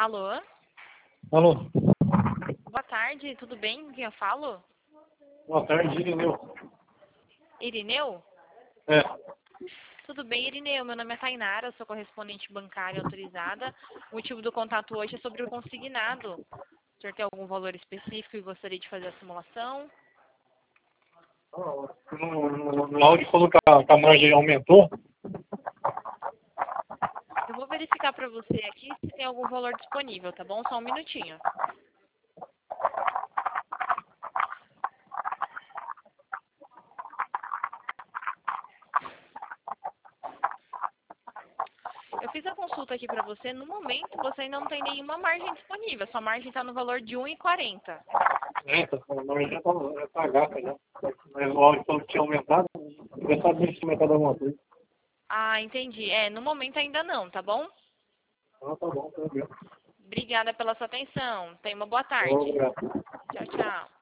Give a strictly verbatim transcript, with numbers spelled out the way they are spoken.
Alô? Alô, Boa tarde, tudo bem? Com quem eu falo? boa tarde, Irineu. Irineu? É, Tudo bem, Irineu? Meu nome é Tainara, eu sou correspondente bancária autorizada. O motivo do contato hoje é sobre o consignado. O senhor tem algum valor específico e gostaria de fazer a simulação? no, no, no áudio falou que a, que a margem aumentou. Eu vou verificar para você aqui se tem algum valor disponível, tá bom? Só um minutinho. Eu fiz a consulta aqui para você. No momento, você ainda não tem nenhuma margem disponível. Sua margem está no valor de um real e quarenta centavos. É, tá, a margem já tá, já tá gata já. Mas o áudio falou que tinha aumentado. Eu sabia se aumentado alguma coisa. Ah, entendi. É, no momento ainda não, tá bom? Ah, tá bom, tá bem. Obrigada pela sua atenção. Tenha uma boa tarde. Obrigado. Tchau, tchau.